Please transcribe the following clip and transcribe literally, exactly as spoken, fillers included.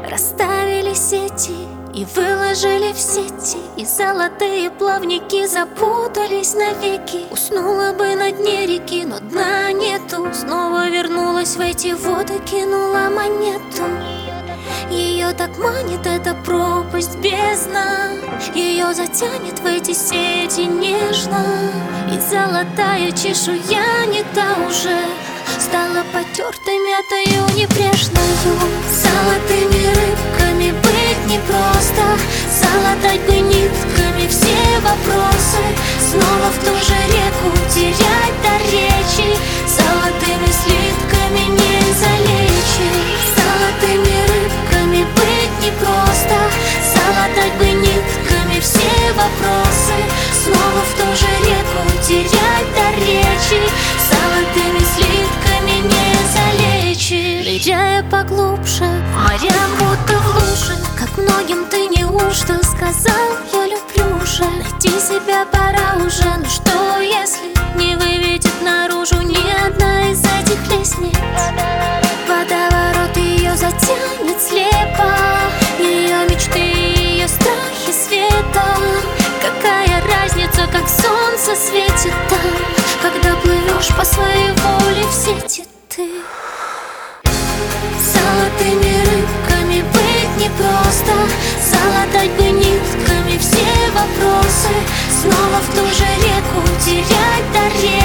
Расставили сети и выложили в сети, и золотые плавники запутались навеки. Уснула бы на дне реки, но дна нету. Снова вернулась в эти воды, кинула монету. Ее так манит эта пропасть, бездна. Ее затянет в эти сети нежно. И золотая чешуя не та уже, стала потертой мятою небрежною. Золотыми рыбками быть непросто, залатать бы нитками все вопросы. Снова в ту же реку терять до речи, золотыми слитками не залечишь. Золотыми рыбками быть непросто, залатать бы нитками все вопросы. Снова в ту же реку терять до речи, золотыми слитками не залечишь. Ныряя поглубже, морям будто в луже, как многим ты неужто сказал: я люблю уже. Найти себя пора уже, ну что если не выведет наружу ни одна из этих лестниц? Водоворот ее затянет слепо, ее мечты, ее страхи света. Какая разница, как солнце светит там, когда плывешь по своей воле в сети ты. Золотыми рыбками быть непросто, залатать бы нитками все вопросы. Снова в ту же реку терять до речи,